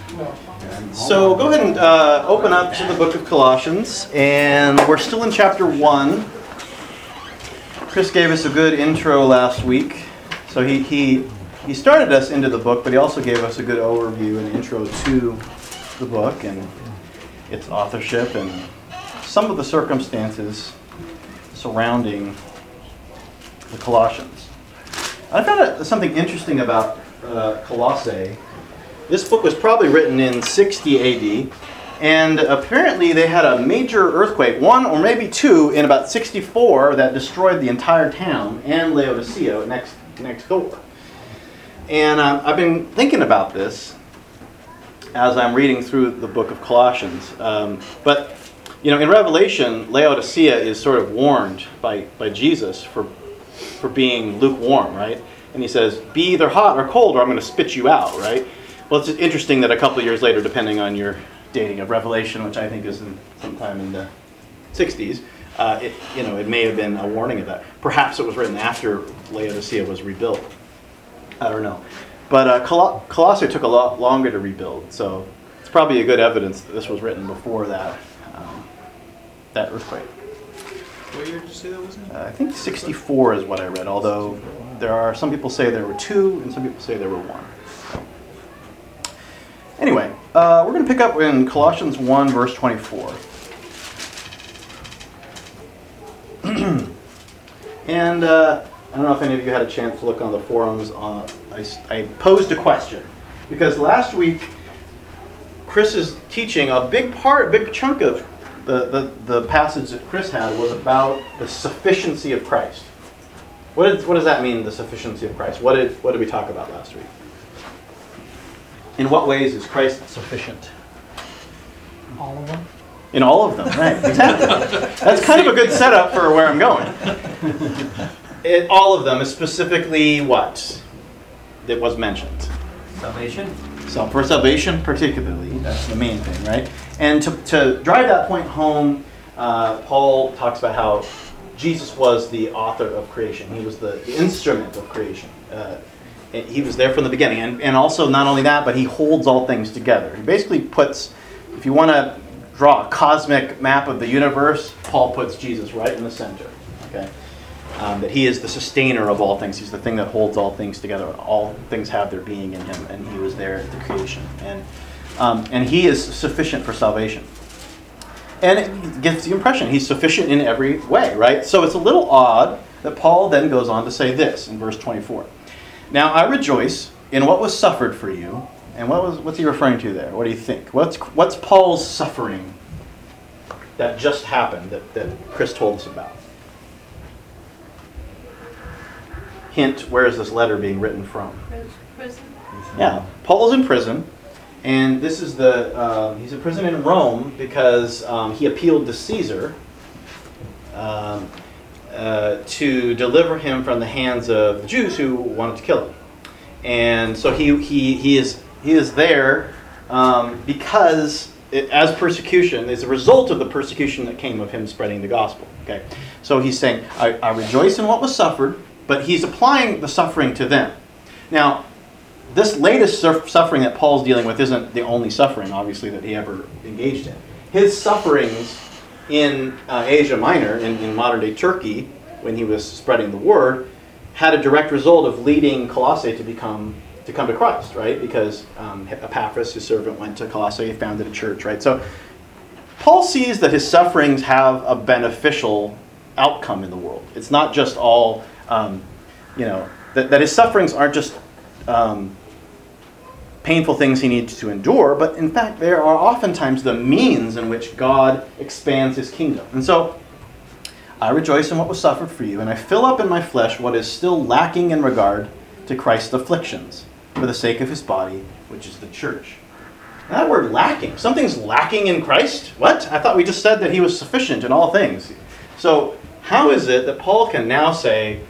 So go ahead and open up to the book of Colossians, and we're still in chapter 1. Chris gave us a good intro last week. So he started us into the book, but he also gave us a good overview and intro to the book and its authorship and some of the circumstances surrounding the Colossians. I found something interesting about Colossae. This book was probably written in 60 AD, and apparently they had a major earthquake, one or maybe two, in about 64 that destroyed the entire town and Laodicea next door. And I've been thinking about this as I'm reading through the book of Colossians. But you know, in Revelation, Laodicea is sort of warned by Jesus for being lukewarm, right? And he says, "Be either hot or cold, or I'm going to spit you out," right? Well, it's interesting that a couple of years later, depending on your dating of Revelation, which I think is sometime in the 60s, it may have been a warning of that. Perhaps it was written after Laodicea was rebuilt. I don't know. But Colossae took a lot longer to rebuild, so it's probably a good evidence that this was written before that earthquake. What year did you say that was in? I think 64 is what I read, although there are some people say there were two, and some people say there were one. Anyway, we're going to pick up in Colossians 1, verse 24. And I don't know if any of you had a chance to look on the forums. I posed a question, because last week Chris's teaching, a big chunk of the passage that Chris had was about the sufficiency of Christ. What does that mean, the sufficiency of Christ? What did we talk about last week? In what ways is Christ sufficient? All of them. In all of them, right? Exactly. That's kind of a good setup for where I'm going. All of them is specifically what that was mentioned. Salvation. So for salvation particularly, that's the main thing, right? And to drive that point home, Paul talks about how Jesus was the author of creation. He was the instrument of creation. He was there from the beginning. And also not only that, but he holds all things together. He basically puts, if you want to draw a cosmic map of the universe, Paul puts Jesus right in the center. Okay, that he is the sustainer of all things. He's the thing that holds all things together. All things have their being in him, and he was there at the creation. And he is sufficient for salvation. And it gives the impression he's sufficient in every way, right? So it's a little odd that Paul then goes on to say this in verse 24. "Now I rejoice in what was suffered for you." And what's he referring to there? What do you think? What's Paul's suffering that just happened that Chris told us about? Hint, where is this letter being written from? Prison. Yeah, Paul's in prison, and this is he's in prison in Rome because he appealed to Caesar to deliver him from the hands of the Jews who wanted to kill him. And so he is there because as persecution, as a result of the persecution that came of him spreading the gospel. Okay, so he's saying, I rejoice in what was suffered, but he's applying the suffering to them. Now, this latest suffering that Paul's dealing with isn't the only suffering, obviously, that he ever engaged in. His sufferings in Asia Minor, in modern-day Turkey, when he was spreading the word, had a direct result of leading Colossae to come to Christ, right? Because Epaphras, his servant, went to Colossae, founded a church, right? So Paul sees that his sufferings have a beneficial outcome in the world. It's not just all, that his sufferings aren't just painful things he needs to endure, but in fact, there are oftentimes the means in which God expands his kingdom. And so, I rejoice in what was suffered for you, and I fill up in my flesh what is still lacking in regard to Christ's afflictions, for the sake of his body, which is the church. Now, that word lacking, something's lacking in Christ? What? I thought we just said that he was sufficient in all things. So, how is it that Paul can now say,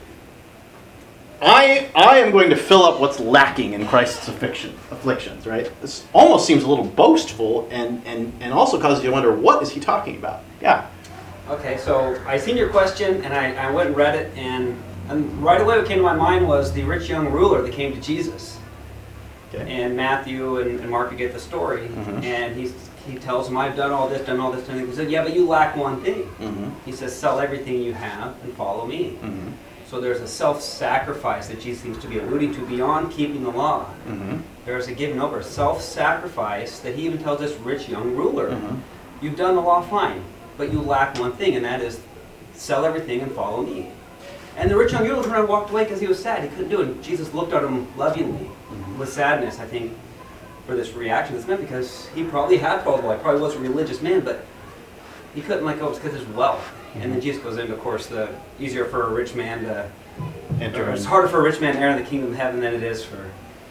I am going to fill up what's lacking in Christ's afflictions, right? This almost seems a little boastful and also causes you to wonder, what is he talking about? Yeah. Okay, so I seen your question, and I went and read it, and right away what came to my mind was the rich young ruler that came to Jesus. Okay. And Matthew and Mark get the story, Mhm. and he tells him, I've done all this, done all this, and he said, yeah, but you lack one thing. Mhm. He says, sell everything you have and follow me. Mhm. So there's a self-sacrifice that Jesus seems to be alluding to beyond keeping the law. Mhm. There's a giving over, self-sacrifice that he even tells this rich young ruler. Mhm. You've done the law fine, but you lack one thing, and that is sell everything and follow me. And the rich young ruler turned around and walked away because he was sad. He couldn't do it. And Jesus looked at him lovingly with sadness, I think, for this reaction that's meant, because he probably had followed the law. He probably was a religious man, but he couldn't let go because of his wealth. And then Jesus goes into, of course, the easier for a rich man to Enter or it's in. harder for a rich man to enter the kingdom of heaven than it is for.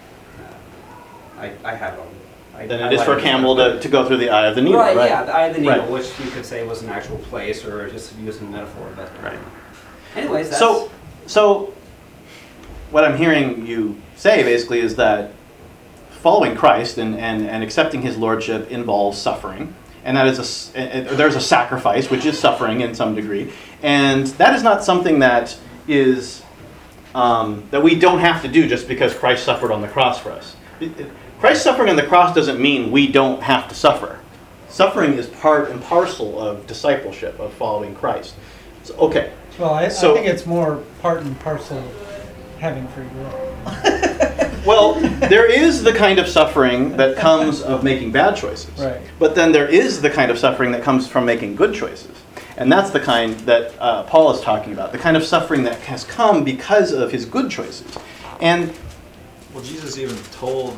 I have it all. Than it is for a camel to go through the eye of the needle, right? Yeah, the eye of the needle, Right. which you could say was an actual place or just using a metaphor. But Right. anyways, that's So what I'm hearing you say basically is that following Christ and accepting his lordship involves suffering. And that is there's a sacrifice, which is suffering in some degree. And that is not something that is that we don't have to do just because Christ suffered on the cross for us. Christ suffering on the cross doesn't mean we don't have to suffer. Suffering is part and parcel of discipleship, of following Christ. So, okay. Well, I So- think it's more part and parcel of having free will. Well, there is the kind of suffering that comes of making bad choices. Right. But then there is the kind of suffering that comes from making good choices. And that's the kind that Paul is talking about, the kind of suffering that has come because of his good choices. And Well, Jesus even told,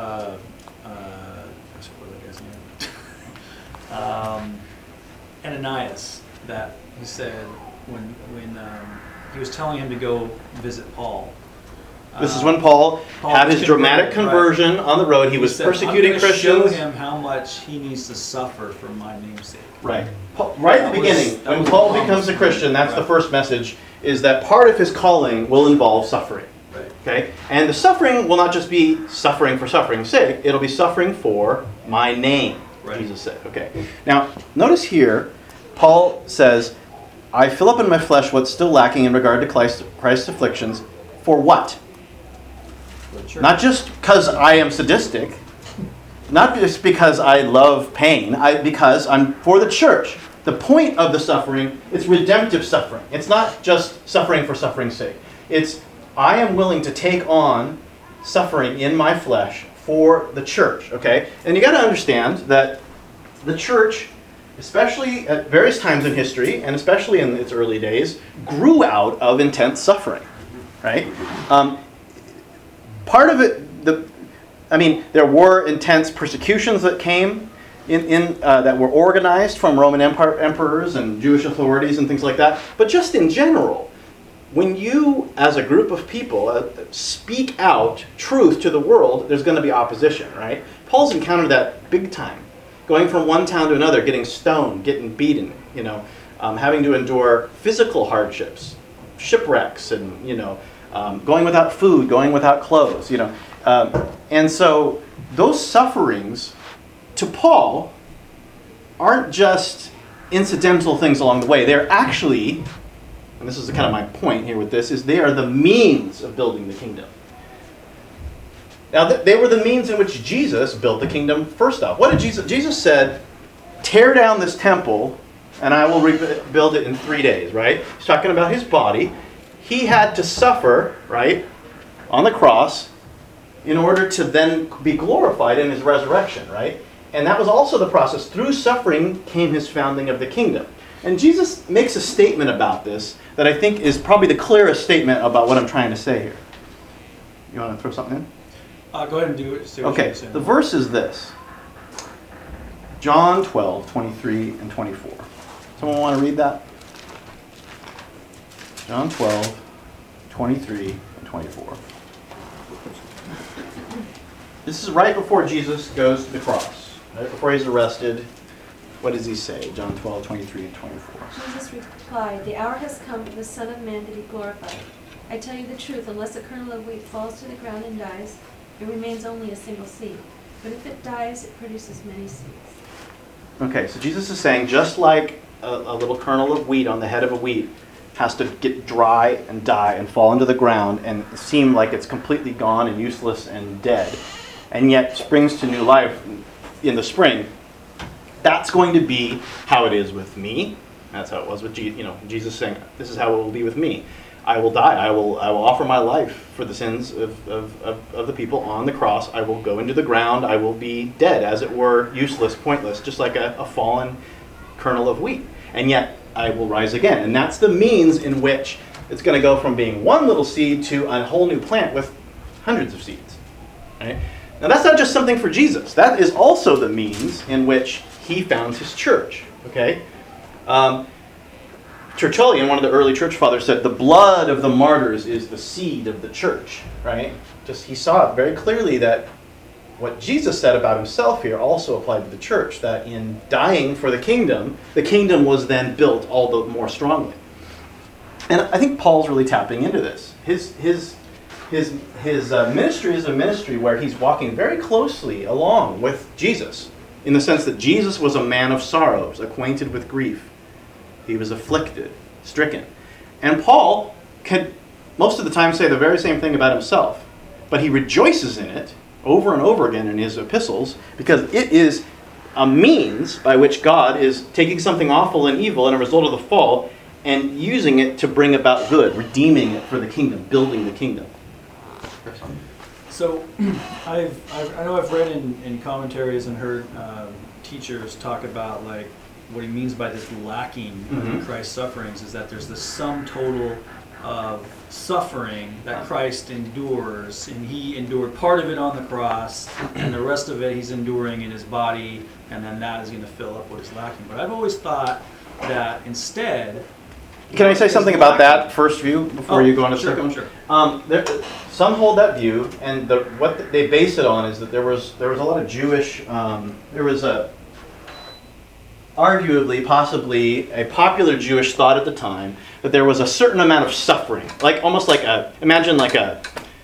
what's that guy's name? Ananias, that he said when he was telling him to go visit Paul. this is when Paul had was his dramatic converted, conversion on the road. He was said, persecuting I'm gonna Christians. show him how much he needs to suffer for my name's sake. Right. Right at the beginning, when Paul becomes a Christian, that's the first message, is that part of his calling will involve suffering. Right. Okay? And the suffering will not just be suffering for suffering's sake, it'll be suffering for my name, Right. Jesus said. Okay. Now, notice here, Paul says, I fill up in my flesh what's still lacking in regard to Christ's afflictions. For what? For the church. Not just because I am sadistic, not just because I love pain, because I'm for the church. The point of the suffering is redemptive suffering. It's not just suffering for suffering's sake. It's I am willing to take on suffering in my flesh for the church, okay? And you got to understand that the church, especially at various times in history, and especially in its early days, grew out of intense suffering, right? Part of it, there were intense persecutions that came that were organized from Roman emperors and Jewish authorities and things like that. But just in general, when you, as a group of people, speak out truth to the world, there's going to be opposition, right? Paul's encountered that big time, going from one town to another, getting stoned, getting beaten, having to endure physical hardships, shipwrecks, and going without food, going without clothes, and so those sufferings to Paul aren't just incidental things along the way. They're actually, and this is kind of my point here with this, is they are the means of building the kingdom. Now, they were the means in which Jesus built the kingdom first off. What did Jesus said, tear down this temple and I will rebuild it in 3 days, right? He's talking about his body. He had to suffer, right, on the cross in order to then be glorified in his resurrection, right? And that was also the process. Through suffering came his founding of the kingdom. And Jesus makes a statement about this that I think is probably the clearest statement about what I'm trying to say here. You want to throw something in? Go ahead and do it. See what Okay, you're saying. the verse is this. John 12, 23 and 24. Someone want to read that? John 12, 23 and 24. This is right before Jesus goes to the cross. Right before he's arrested. What does he say? John 12, 23 and 24. Jesus replied, "The hour has come for the Son of Man to be glorified. I tell you the truth, unless a kernel of wheat falls to the ground and dies, it remains only a single seed. But if it dies, it produces many seeds." Okay, so Jesus is saying just like a little kernel of wheat on the head of a wheat has to get dry and die and fall into the ground and seem like it's completely gone and useless and dead, and yet springs to new life in the spring, that's going to be how it is with me. That's how it was with Jesus saying, this is how it will be with me. I will die. I will offer my life for the sins of the people on the cross. I will go into the ground. I will be dead, as it were, useless, pointless, just like a fallen kernel of wheat. And yet I will rise again. And that's the means in which it's going to go from being one little seed to a whole new plant with hundreds of seeds. Right? Now that's not just something for Jesus. That is also the means in which he founds his church. Okay? Tertullian, one of the early church fathers, said the blood of the martyrs is the seed of the church. Right? He saw it very clearly that what Jesus said about himself here also applied to the church, that in dying for the kingdom was then built all the more strongly. And I think Paul's really tapping into this. His ministry is a ministry where he's walking very closely along with Jesus, in the sense that Jesus was a man of sorrows, acquainted with grief. He was afflicted, stricken. And Paul could most of the time say the very same thing about himself, but he rejoices in it over and over again in his epistles, because it is a means by which God is taking something awful and evil and a result of the fall and using it to bring about good, redeeming it for the kingdom, building the kingdom. So I know I've read in commentaries and heard teachers talk about like what he means by this lacking in Christ's sufferings is that there's the sum total of suffering that Christ endures, and he endured part of it on the cross, and the rest of it he's enduring in his body, and then that is going to fill up what is lacking. But I've always thought that instead... Can I say something about that first view before you go on to the second? Sure. Some hold that view, and what they base it on is that there was a lot of Jewish... there was arguably, possibly, a popular Jewish thought at the time that there was a certain amount of suffering, almost like imagine like a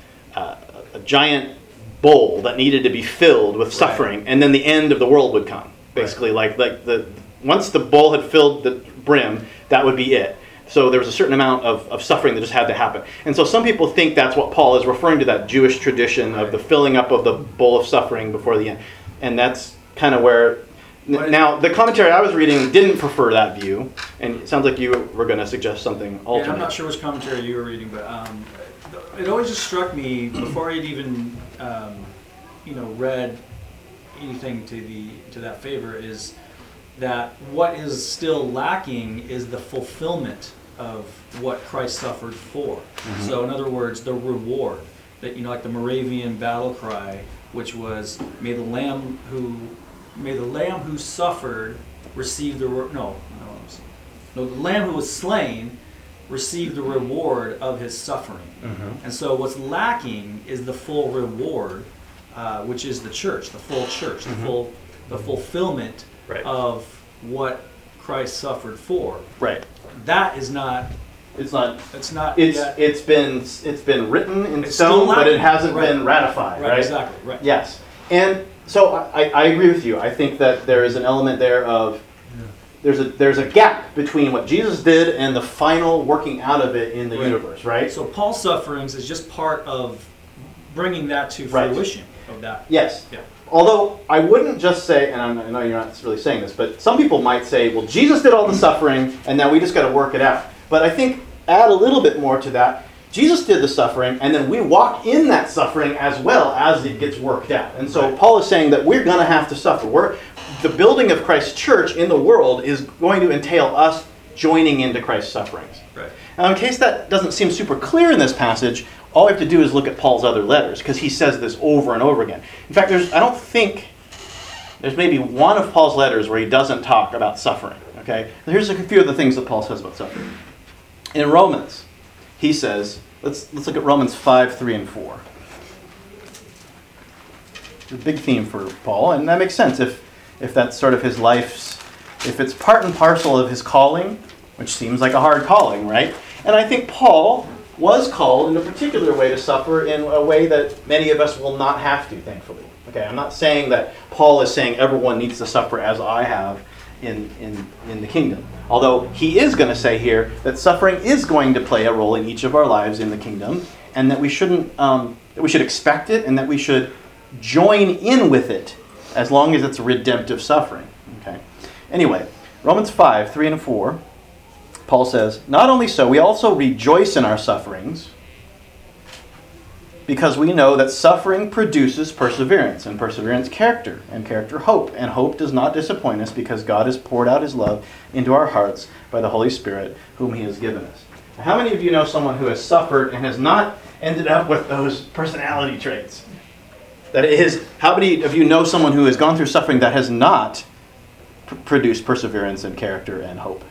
giant bowl that needed to be filled with suffering, right, and then the end of the world would come. Basically, right. Once the bowl had filled the brim, that would be it. So there was a certain amount of suffering that just had to happen. And so some people think that's what Paul is referring to, that Jewish tradition of the filling up of the bowl of suffering before the end. And that's kind of where... Now, the commentary I was reading didn't prefer that view, and it sounds like you were going to suggest something alternate. Yeah, I'm not sure which commentary you were reading, but it always just struck me before I'd even read anything to that favor is that what is still lacking is the fulfillment of what Christ suffered for. Mm-hmm. So, in other words, the reward that like the Moravian battle cry, which was "May the Lamb who suffered receive the the Lamb who was slain receive the reward of his suffering." Mm-hmm. And so what's lacking is the full reward, which is the church, the full church, mm-hmm, the fulfillment, right, of what Christ suffered for. Right. That is not. It's not. It's not. It's been written in stone, but it hasn't been ratified. Right. Exactly. Right. Yes. And so I agree with you. I think that there is an element there of there's a gap between what Jesus did and the final working out of it in the universe, right? So Paul's sufferings is just part of bringing that to fruition of that. Yes. Yeah. Although I wouldn't just say, and I know you're not really saying this, but some people might say, well, Jesus did all the suffering, and now we just got to work it out. But I think add a little bit more to that. Jesus did the suffering, and then we walk in that suffering as well as it gets worked out. And so Paul is saying that we're going to have to suffer. The building of Christ's church in the world is going to entail us joining into Christ's sufferings. Right. Now, in case that doesn't seem super clear in this passage, all we have to do is look at Paul's other letters, because he says this over and over again. In fact, I don't think there's maybe one of Paul's letters where he doesn't talk about suffering. Okay? Here's a few of the things that Paul says about suffering. In Romans, he says, let's look at Romans 5, 3, and 4. It's a big theme for Paul, and that makes sense if that's sort of his life's, if it's part and parcel of his calling, which seems like a hard calling, right? And I think Paul was called in a particular way to suffer in a way that many of us will not have to, thankfully. Okay, I'm not saying that Paul is saying everyone needs to suffer as I have in the kingdom. Although he is going to say here that suffering is going to play a role in each of our lives in the kingdom, and that we shouldn't that we should expect it, and that we should join in with it as long as it's redemptive suffering. Okay. Anyway, Romans 5, 3 and 4, Paul says, "Not only so, we also rejoice in our sufferings, because we know that suffering produces perseverance, and perseverance character, and character hope. And hope does not disappoint us, because God has poured out his love into our hearts by the Holy Spirit, whom he has given us." Now, how many of you know someone who has suffered and has not ended up with those personality traits? That is, how many of you know someone who has gone through suffering that has not produced perseverance and character and hope?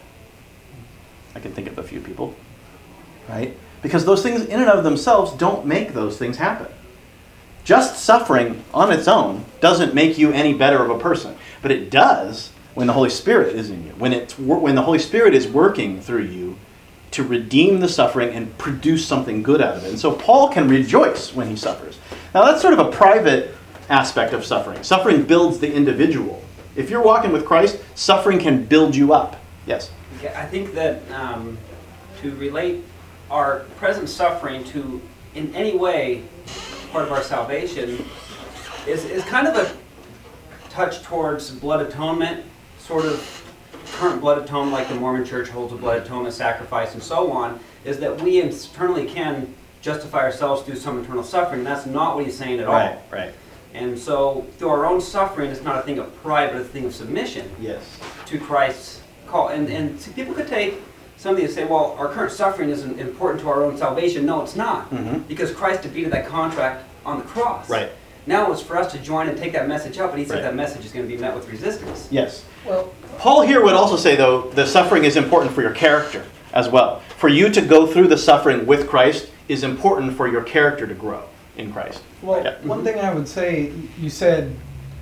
I can think of a few people, right? Because those things in and of themselves don't make those things happen. Just suffering on its own doesn't make you any better of a person. But it does when the Holy Spirit is in you. When the Holy Spirit is working through you to redeem the suffering and produce something good out of it. And so Paul can rejoice when he suffers. Now that's sort of a private aspect of suffering. Suffering builds the individual. If you're walking with Christ, suffering can build you up. Yes? Yeah, I think that to relate our present suffering to, in any way, part of our salvation, is kind of a touch towards blood atonement, sort of current blood atonement, like the Mormon Church holds a blood atonement sacrifice and so on, is that we internally can justify ourselves through some internal suffering. That's not what he's saying at all. Right. And so through our own suffering, it's not a thing of pride, but a thing of submission Yes. to Christ's call. And see, people could take something and say, well, our current suffering isn't important to our own salvation. No, it's not. Mm-hmm. Because Christ defeated that contract on the cross. Right. Now it's for us to join and take that message up, but he said Right. that message is going to be met with resistance. Yes. Well, Paul here would also say, though, the suffering is important for your character as well. For you to go through the suffering with Christ is important for your character to grow in Christ. well, Yeah. one thing I would say, you said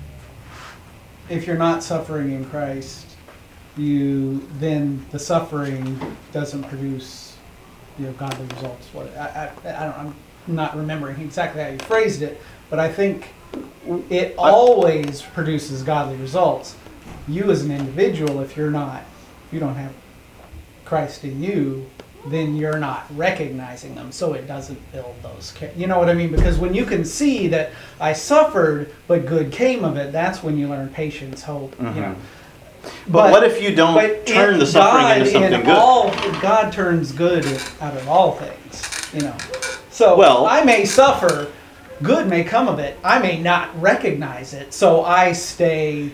if you're not suffering in Christ, then the suffering doesn't produce godly results. I'm not remembering exactly how you phrased it, but I think it always produces godly results. You as an individual, if you don't have Christ in you, then you're not recognizing them, so it doesn't build those. You know what I mean? Because when you can see that I suffered, but good came of it, that's when you learn patience, hope. Mhm. But what if you don't turn the suffering into something good? God turns good out of all things. So Well- I may suffer, good may come of it. I may not recognize it, so I stay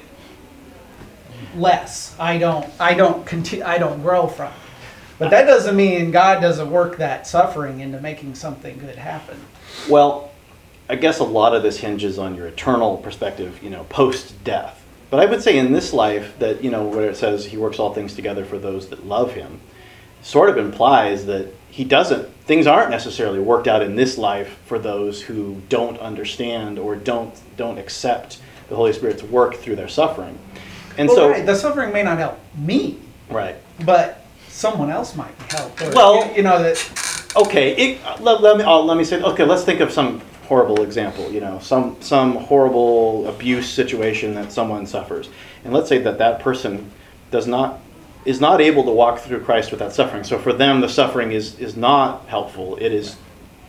less. I don't grow from it. But that doesn't mean God doesn't work that suffering into making something good happen. Well, I guess a lot of this hinges on your eternal perspective, post-death. But I would say in this life that, where it says he works all things together for those that love him, sort of implies that things aren't necessarily worked out in this life for those who don't understand or don't accept the Holy Spirit's work through their suffering. And Well, so, right, the suffering may not help me, right. but someone else might be helped. Or, Well- that. Okay, let me say, okay, let's think of some horrible example, some horrible abuse situation that someone suffers. And let's say that person is not able to walk through Christ with that suffering. So for them, the suffering is not helpful. It is,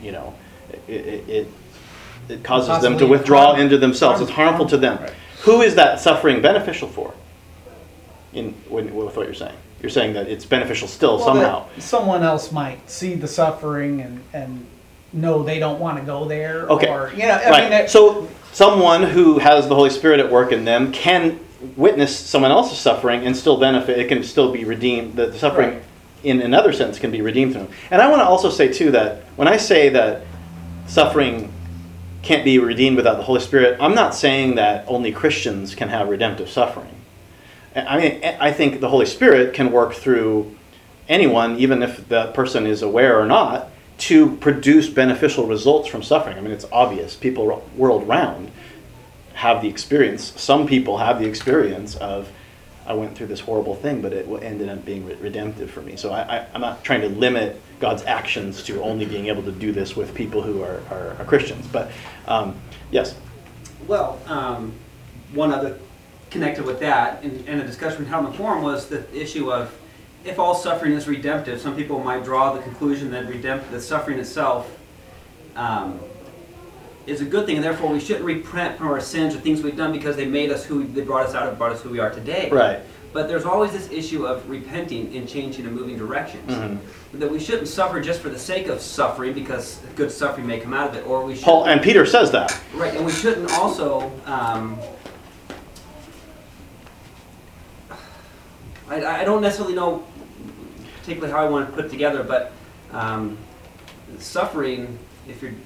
it causes them to Possibly withdraw harmful. into themselves. It's harmful to them. Right. Who is that suffering beneficial for? With what you're saying? You're saying that it's beneficial still somehow. That someone else might see the suffering and know they don't want to go there. Okay. Or, Right. So someone who has the Holy Spirit at work in them can witness someone else's suffering and still benefit. It can still be redeemed. The suffering, Right. in another sense, can be redeemed through them. And I want to also say, too, that when I say that suffering can't be redeemed without the Holy Spirit, I'm not saying that only Christians can have redemptive suffering. I mean, I think the Holy Spirit can work through anyone, even if that person is aware or not, to produce beneficial results from suffering. I mean, it's obvious. People world round have the experience. Some people have the experience of, I went through this horrible thing, but it ended up being redemptive for me. So I'm not trying to limit God's actions to only being able to do this with people who are Christians. But yes. Well, one other connected with that, in a discussion we had on the forum, was the issue of if all suffering is redemptive. Some people might draw the conclusion that the suffering itself is a good thing, and therefore we shouldn't repent from our sins or things we've done because they made us they brought us out and brought us who we are today. Right. But there's always this issue of repenting and changing and moving directions. Mm-hmm. That we shouldn't suffer just for the sake of suffering, because good suffering may come out of it, or we should. Paul and Peter says that. Right, and we shouldn't also. I don't necessarily know particularly how I want to put it together, but suffering, if you're,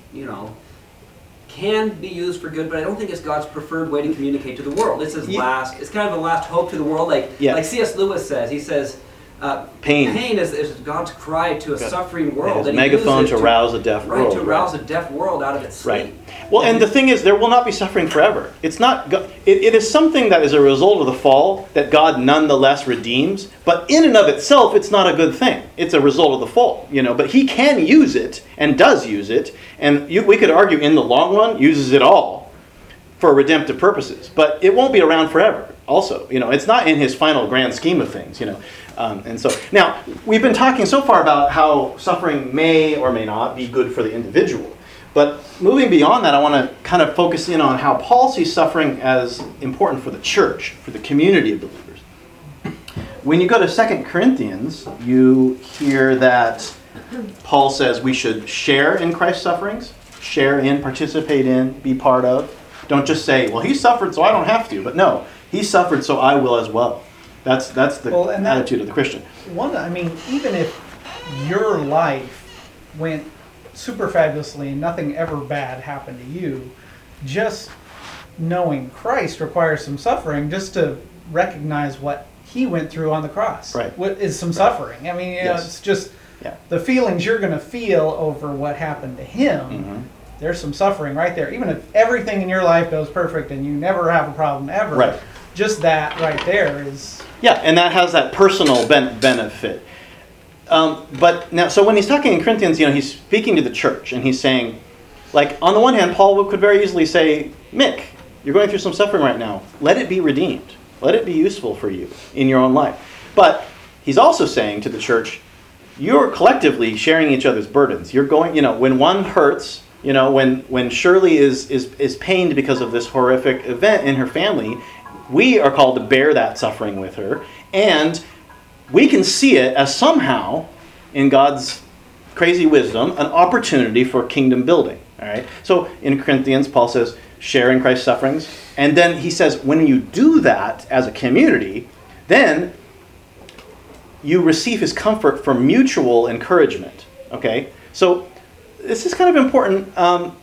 can be used for good, but I don't think it's God's preferred way to communicate to the world. It's it's kind of a last hope to the world. Like C.S. Lewis says, he says, pain is God's cry to a suffering world. And megaphone to rouse a deaf world. Right, to rouse a deaf world out of its sleep. Right. Well, and the thing is, there will not be suffering forever. It's not. It is something that is a result of the fall that God nonetheless redeems. But in and of itself, it's not a good thing. It's a result of the fall. But He can use it and does use it, and we could argue in the long run uses it all for redemptive purposes. But it won't be around forever. Also, it's not in His final grand scheme of things. And so now we've been talking so far about how suffering may or may not be good for the individual. But moving beyond that, I want to kind of focus in on how Paul sees suffering as important for the church, for the community of believers. When you go to 2 Corinthians, you hear that Paul says we should share in Christ's sufferings, share in, participate in, be part of. Don't just say, well, he suffered, so I don't have to. But no, he suffered, so I will as well. That's the attitude of the Christian. Even if your life went super fabulously and nothing ever bad happened to you, just knowing Christ requires some suffering just to recognize what He went through on the cross. Right. What is some suffering? Yes. It's just the feelings you're going to feel over what happened to Him. Mm-hmm. There's some suffering right there. Even if everything in your life goes perfect and you never have a problem ever, right. Just that right there is... Yeah, and that has that personal benefit. But now, so when he's talking in Corinthians, he's speaking to the church, and he's saying, like, on the one hand, Paul could very easily say, Mick, you're going through some suffering right now. Let it be redeemed. Let it be useful for you in your own life. But he's also saying to the church, you're collectively sharing each other's burdens. You're going, when one hurts, when Shirley is pained because of this horrific event in her family, we are called to bear that suffering with her, and we can see it as somehow, in God's crazy wisdom, an opportunity for kingdom building. All right. So in Corinthians, Paul says, share in Christ's sufferings, and then he says, when you do that as a community, then you receive His comfort for mutual encouragement. Okay. So this is kind of important.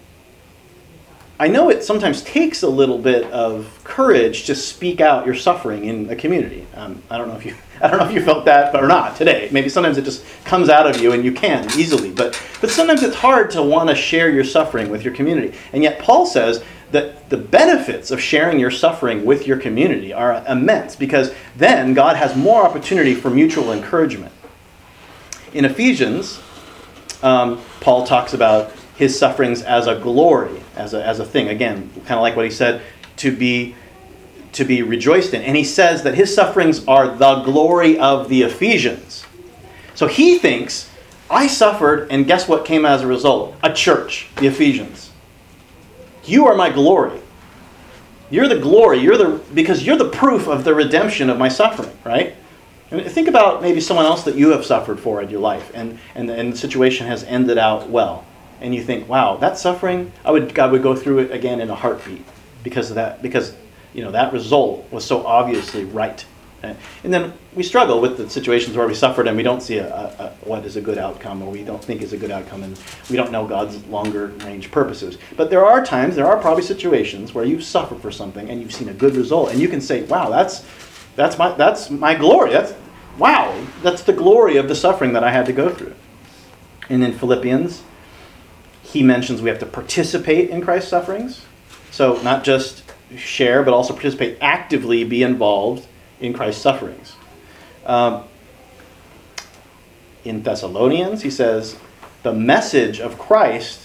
I know it sometimes takes a little bit of courage to speak out your suffering in a community. I don't know if you felt that or not today. Maybe sometimes it just comes out of you and you can easily. But sometimes it's hard to want to share your suffering with your community. And yet Paul says that the benefits of sharing your suffering with your community are immense, because then God has more opportunity for mutual encouragement. In Ephesians, Paul talks about His sufferings as a glory, as a thing. Again, kind of like what he said, to be rejoiced in. And he says that his sufferings are the glory of the Ephesians. So he thinks, I suffered, and guess what came as a result? A church, the Ephesians. You are my glory. You're the glory. Because you're the proof of the redemption of my suffering, right? And think about maybe someone else that you have suffered for in your life, and the situation has ended out well. And you think, wow, that suffering, God would go through it again in a heartbeat because of that, because that result was so obviously right. And then we struggle with the situations where we suffered and we don't see what is a good outcome, or we don't think is a good outcome, and we don't know God's longer range purposes. But there are probably situations where you've suffered for something and you've seen a good result, and you can say, wow, that's my glory. That's the glory of the suffering that I had to go through. And in Philippians, he mentions we have to participate in Christ's sufferings. So not just share, but also participate, actively be involved in Christ's sufferings. In Thessalonians, he says, the message of Christ,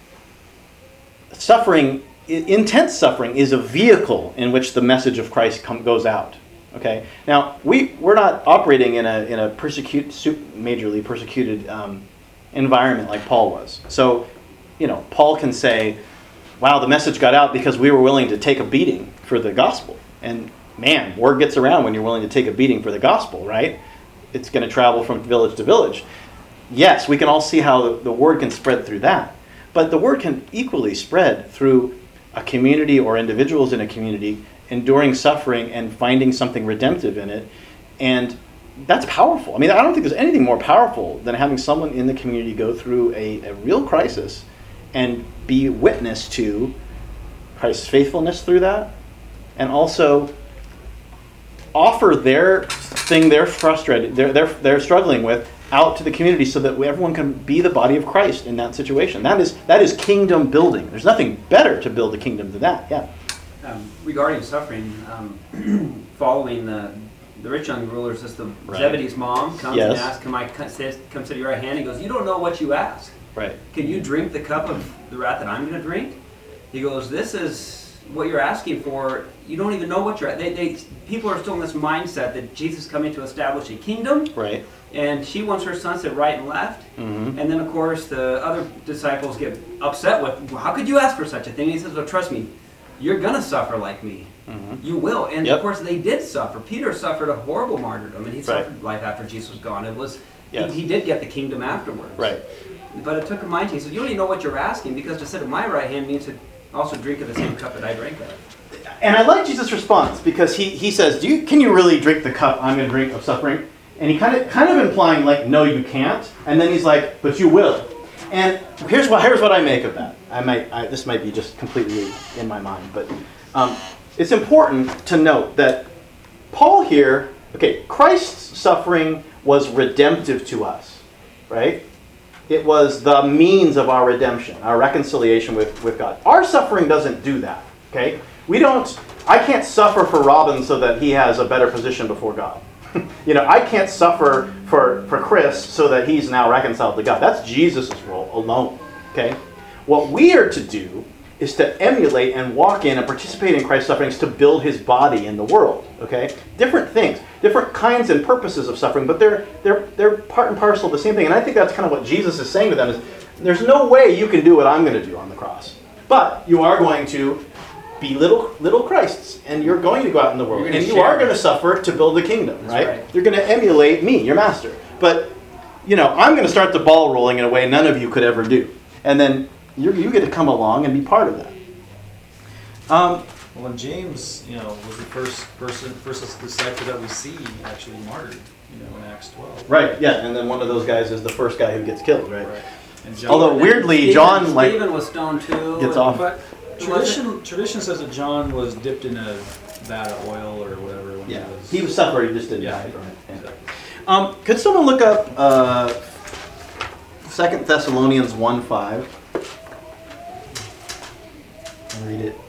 intense suffering is a vehicle in which the message of Christ goes out. Okay. Now we're not operating in a majorly persecuted environment like Paul was. So, Paul can say, wow, the message got out because we were willing to take a beating for the gospel. And man, word gets around when you're willing to take a beating for the gospel, right? It's going to travel from village to village. Yes, we can all see how the word can spread through that. But the word can equally spread through a community or individuals in a community enduring suffering and finding something redemptive in it. And that's powerful. I mean, I don't think there's anything more powerful than having someone in the community go through a real crisis and be witness to Christ's faithfulness through that, and also offer their thing they're frustrated, they're struggling with out to the community so that everyone can be the body of Christ in that situation. That is kingdom building. There's nothing better to build a kingdom than that. Yeah. Regarding suffering, following the rich young ruler's system, Right. Zebedee's mom comes Yes. and asks, "Come sit at your right hand?" He goes, "You don't know what you ask. Right. Can you drink the cup of the wrath that I'm going to drink?" He goes, "This is what you're asking for. You don't even know what you're." People are still in this mindset that Jesus is coming to establish a kingdom, Right. and she wants her son to sit right and left. Mm-hmm. And then, of course, the other disciples get upset with, "Well, how could you ask for such a thing?" And he says, "Well, trust me, you're going to suffer like me. Mm-hmm. You will." And Yep. of course, they did suffer. Peter suffered a horrible martyrdom, and he Right. suffered life after Jesus was gone. It was Yes. he did get the kingdom afterwards. Right. But it took a mind change. He said, "You don't even know what you're asking, because to sit at my right hand means to also drink of the same cup that I drank of." And I like Jesus' response, because he says, can you really drink the cup I'm going to drink of suffering? And he kind of implying like, no, you can't. And then he's like, but you will. And here's what I make of that. This might be just completely in my mind, but it's important to note that Paul here, okay, Christ's suffering was redemptive to us, right? It was the means of our redemption, our reconciliation with God. Our suffering doesn't do that, okay? I can't suffer for Robin so that he has a better position before God. I can't suffer for Chris so that he's now reconciled to God. That's Jesus' role alone, okay? What we are to do is to emulate and walk in and participate in Christ's sufferings to build his body in the world, okay? Different things, different kinds and purposes of suffering, but they're part and parcel of the same thing. And I think that's kind of what Jesus is saying to them is, there's no way you can do what I'm going to do on the cross. But you are going to be little Christs, and you're going to go out in the world, and you are going to suffer to build the kingdom, right? You're going to emulate me, your master. But, I'm going to start the ball rolling in a way none of you could ever do. And then you get to come along and be part of that. Well, when James, was the first disciple that we see actually martyred, in Acts 12. Right, yeah, and then one of those guys is the first guy who gets killed, right? And John, Although weirdly, John Stephen was stoned too. gets off. But tradition says that John was dipped in a vat of oil or whatever. When Yeah, he was suffering, he just didn't Yeah. die from it. Yeah. Could someone look up 2 Thessalonians 1:5 and read it?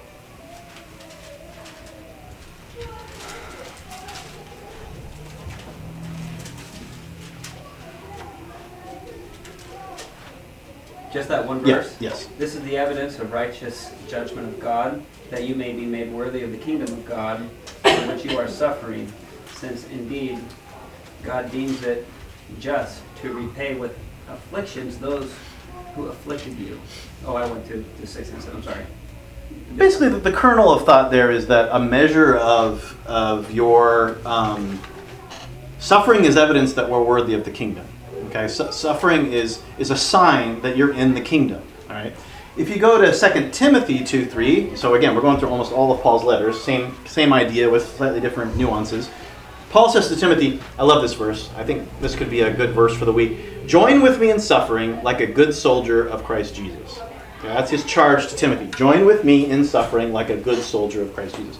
Just that one verse? Yes. "This is the evidence of righteous judgment of God, that you may be made worthy of the kingdom of God, for which you are suffering, since indeed God deems it just to repay with afflictions those who afflicted you." Oh, I went to 6 and 7, I'm sorry. Basically, the kernel of thought there is that a measure of your suffering is evidence that we're worthy of the kingdom. Okay, suffering is a sign that you're in the kingdom. All right. If you go to 2 Timothy 2:3, so again, we're going through almost all of Paul's letters, same idea with slightly different nuances. Paul says to Timothy, I love this verse. I think this could be a good verse for the week. "Join with me in suffering like a good soldier of Christ Jesus." Okay, that's his charge to Timothy. Join with me in suffering like a good soldier of Christ Jesus.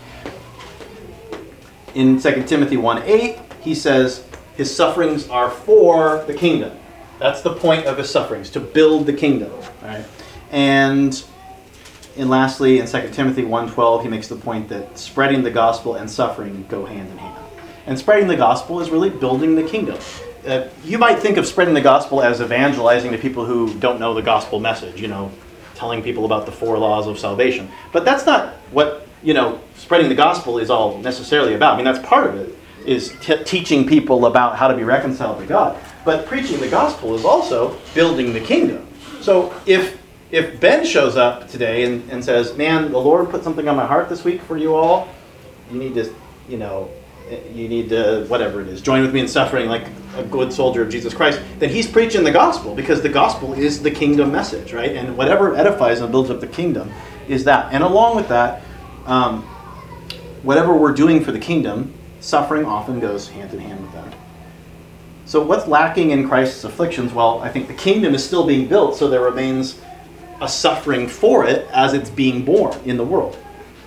In 2 Timothy 1:8, he says his sufferings are for the kingdom. That's the point of his sufferings, to build the kingdom. All right? And lastly, in 2 Timothy 1:12, he makes the point that spreading the gospel and suffering go hand in hand. And spreading the gospel is really building the kingdom. You might think of spreading the gospel as evangelizing to people who don't know the gospel message, telling people about the 4 laws of salvation. But that's not what, spreading the gospel is all necessarily about. I mean, that's part of it, is teaching people about how to be reconciled to God. But preaching the gospel is also building the kingdom. So if if Ben shows up today and says, man, the Lord put something on my heart this week for you all, you need to, whatever it is, join with me in suffering like a good soldier of Jesus Christ, then he's preaching the gospel, because the gospel is the kingdom message, right? And whatever edifies and builds up the kingdom is that. And along with that, whatever we're doing for the kingdom, suffering often goes hand in hand with that. So what's lacking in Christ's afflictions? Well, I think the kingdom is still being built, so there remains a suffering for it as it's being born in the world.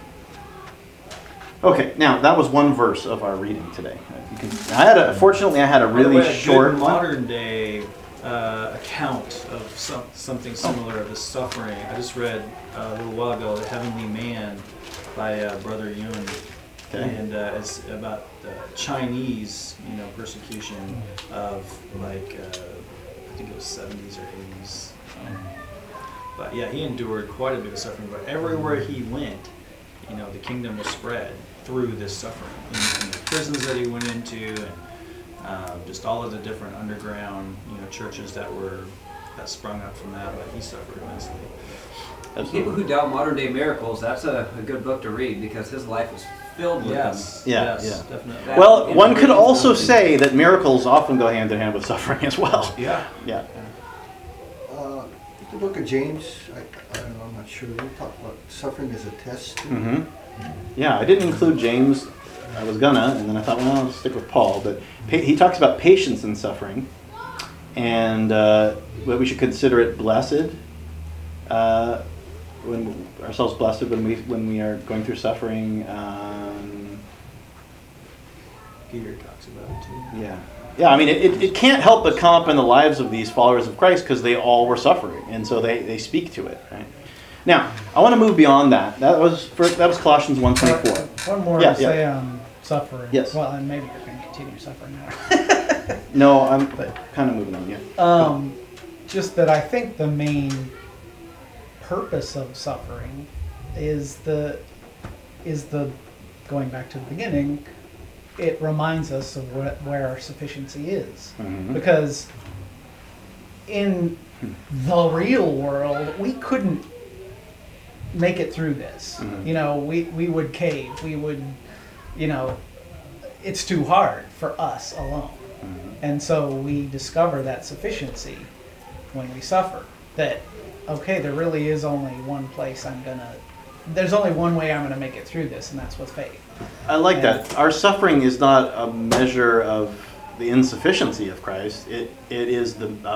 Okay, now that was one verse of our reading today. Fortunately, I had a really By the way, short a good modern day account of something similar of the suffering. I just read a little while ago, "The Heavenly Man" by Brother Yun, and it's about the Chinese, persecution of I think it was 70s or 80s. But yeah, he endured quite a bit of suffering. But everywhere he went, the kingdom was spread through this suffering. In the prisons that he went into, and just all of the different underground, churches that sprung up from that. But he suffered immensely. People who doubt modern day miracles, that's a good book to read, because his life was filled with them. Yes, definitely. That Well, one could integrates also something. say that miracles often go hand in hand with suffering as well. Yeah. Yeah. The book of James, I don't know, I'm not sure. We talk about suffering as a test. Mm-hmm. Yeah, I didn't include James. I was gonna, and then I thought, well, I'll stick with Paul. But he talks about patience in suffering, and we should consider it blessed. When ourselves blessed when we are going through suffering. Peter talks about it too. Yeah. I mean, it can't help but come up in the lives of these followers of Christ, because they all were suffering, and so they speak to it. Right. Now, I want to move beyond that. That was Colossians 1:24. One more Yeah, to say on suffering. Yes. Well, and maybe you're going to continue suffering now. No, I'm kind of moving on. Yeah. Just that I think the main purpose of suffering is the going back to the beginning. It reminds us of where our sufficiency is, Mhm. because in the real world we couldn't make it through this. Mhm. We would cave. We would, it's too hard for us alone. And so we discover that sufficiency when we suffer. That, okay, there really is only one place there's only one way I'm gonna make it through this, and that's with faith. I like that. Our suffering is not a measure of the insufficiency of Christ. It is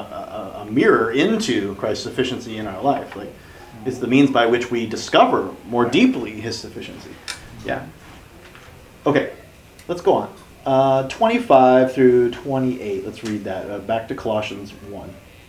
a mirror into Christ's sufficiency in our life. Like, it's the means by which we discover more deeply His sufficiency. Yeah. Okay, let's go on. 25 through 28. Let's read that. Back to Colossians 1.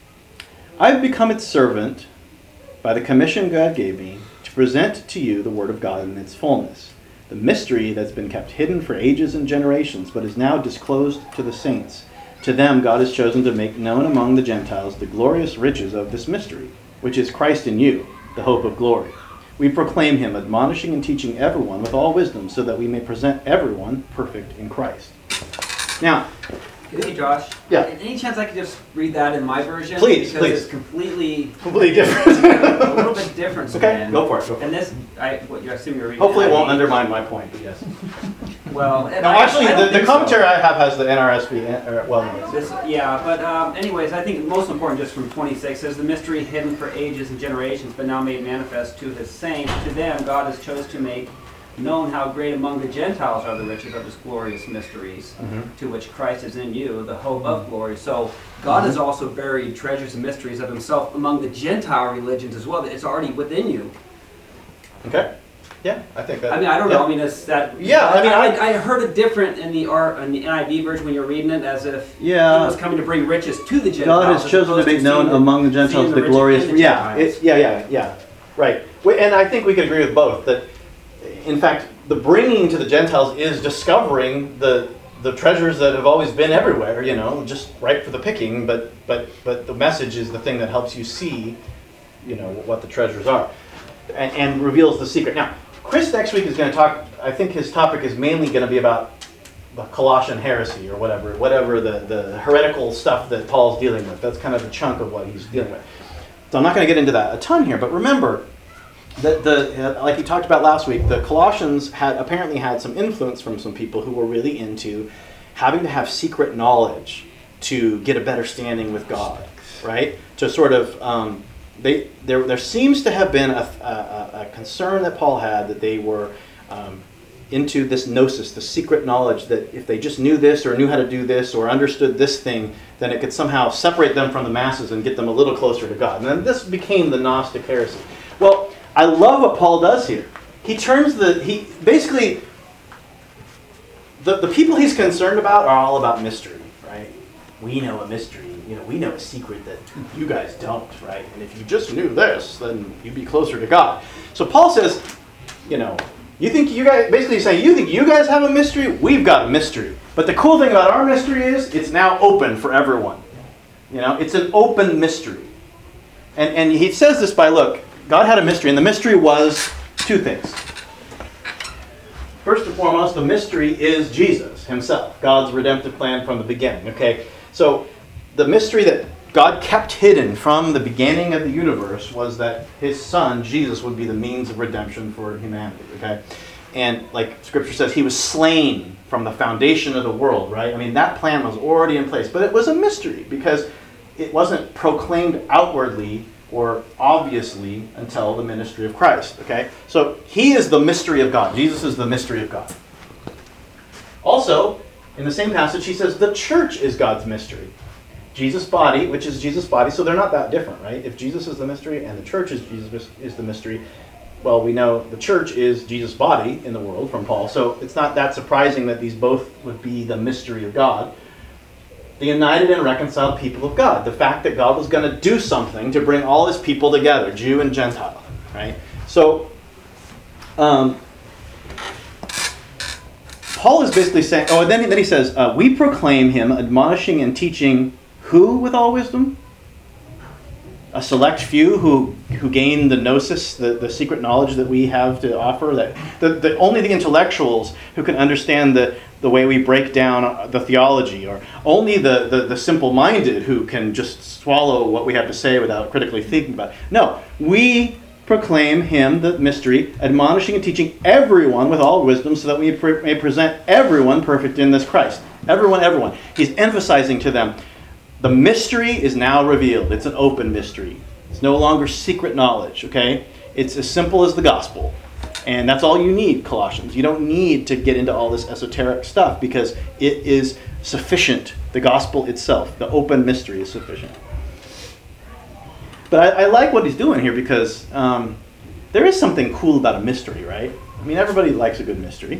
I've become its servant by the commission God gave me to present to you the Word of God in its fullness, the mystery that's been kept hidden for ages and generations, but is now disclosed to the saints. To them God has chosen to make known among the Gentiles the glorious riches of this mystery, which is Christ in you, the hope of glory. We proclaim Him, admonishing and teaching everyone with all wisdom, so that we may present everyone perfect in Christ. Now, Hey, Josh. Yeah. Any chance I could just read that in my version? Please, because please. it's completely different. a little bit different. Okay, man. go for it. And this, what you assume you're reading. Hopefully it won't NIV. undermine my point, but yes. Well, and No, I actually, don't the think commentary so. I have has the NRSV. Well, no, This, yeah, but anyways, I think most important, just from 26, says the mystery hidden for ages and generations, but now made manifest to His saints. To them, God has chosen to make known how great among the Gentiles are the riches of His glorious mysteries, to which Christ is in you, the hope of glory. So God has also buried treasures and mysteries of Himself among the Gentile religions as well. That it's already within you. Okay. Yeah, I think that. I mean, I don't know. I mean, it's that. Yeah, I mean, I heard it different in the NIV version when you're reading it, as if He Yeah. was coming to bring riches to the Gentiles. God has as chosen to opposed make known seeing among the Gentiles seeing the riches glorious. in the Yeah, Gentiles. yeah. Right. And I think we could agree with both that, in fact, the bringing to the Gentiles is discovering the treasures that have always been everywhere. Just ripe for the picking. But the message is the thing that helps you see, what the treasures are, and reveals the secret. Now, Chris next week is going to talk. I think his topic is mainly going to be about the Colossian heresy or whatever the heretical stuff that Paul's dealing with. That's kind of the chunk of what he's dealing with. So I'm not going to get into that a ton here, but remember that like we talked about last week, the Colossians apparently had some influence from some people who were really into having to have secret knowledge to get a better standing with God, right? To sort of, there seems to have been a concern that Paul had that they were into this gnosis, the secret knowledge that if they just knew this or knew how to do this or understood this thing, then it could somehow separate them from the masses and get them a little closer to God. And then this became the Gnostic heresy. Well, I love what Paul does here. He basically, the people he's concerned about are all about mystery, right? We know a mystery. We know a secret that you guys don't, right? And if you just knew this, then you'd be closer to God. So Paul says, you think you guys, basically saying, you think you guys have a mystery? We've got a mystery. But the cool thing about our mystery is it's now open for everyone. It's an open mystery. And he says this by, look, God had a mystery, and the mystery was two things. First and foremost, the mystery is Jesus himself, God's redemptive plan from the beginning, okay? So the mystery that God kept hidden from the beginning of the universe was that his son, Jesus, would be the means of redemption for humanity, okay? And like Scripture says, he was slain from the foundation of the world, right? I mean, that plan was already in place, but it was a mystery because it wasn't proclaimed outwardly or obviously until the ministry of Christ, okay? So he is the mystery of God. Jesus is the mystery of God. Also, in the same passage, he says the church is God's mystery. Jesus' body, which is Jesus' body, so they're not that different, right? If Jesus is the mystery and the church is the mystery, well, we know the church is Jesus' body in the world from Paul, so it's not that surprising that these both would be the mystery of God. The united and reconciled people of God. The fact that God was going to do something to bring all his people together, Jew and Gentile, right? So, Paul is basically saying, and then he says, we proclaim him admonishing and teaching who with all wisdom? A select few who gain the gnosis, the secret knowledge that we have to offer. That only the intellectuals who can understand the way we break down the theology, or only the simple-minded who can just swallow what we have to say without critically thinking about it. No, we proclaim him, the mystery, admonishing and teaching everyone with all wisdom so that we may present everyone perfect in this Christ. Everyone. He's emphasizing to them, the mystery is now revealed. It's an open mystery. It's no longer secret knowledge, okay? It's as simple as the gospel. And that's all you need, Colossians. You don't need to get into all this esoteric stuff because it is sufficient. The gospel itself, the open mystery is sufficient. But I like what he's doing here because there is something cool about a mystery, right? I mean, everybody likes a good mystery.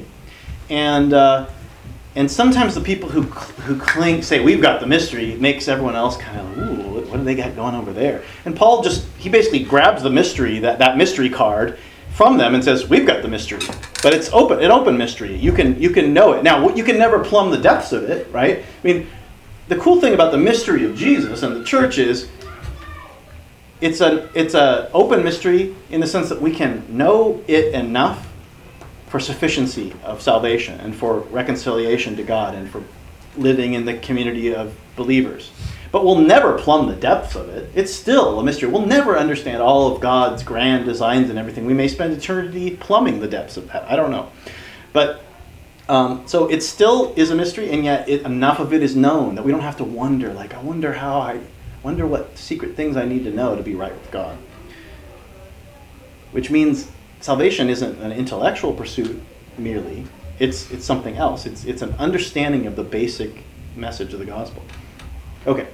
And sometimes the people who say we've got the mystery makes everyone else kind of, ooh, what do they got going over there? And Paul he basically grabs the mystery, that mystery card from them and says, we've got the mystery. But it's an open mystery. You can know it. Now, you can never plumb the depths of it, right? I mean, the cool thing about the mystery of Jesus and the church is it's an open mystery in the sense that we can know it enough for sufficiency of salvation and for reconciliation to God and for living in the community of believers. But we'll never plumb the depths of it. It's still a mystery. We'll never understand all of God's grand designs and everything. We may spend eternity plumbing the depths of that. I don't know. But so it still is a mystery, and yet enough of it is known that we don't have to wonder, I wonder what secret things I need to know to be right with God. Which means salvation isn't an intellectual pursuit merely. It's something else. It's an understanding of the basic message of the gospel. Okay.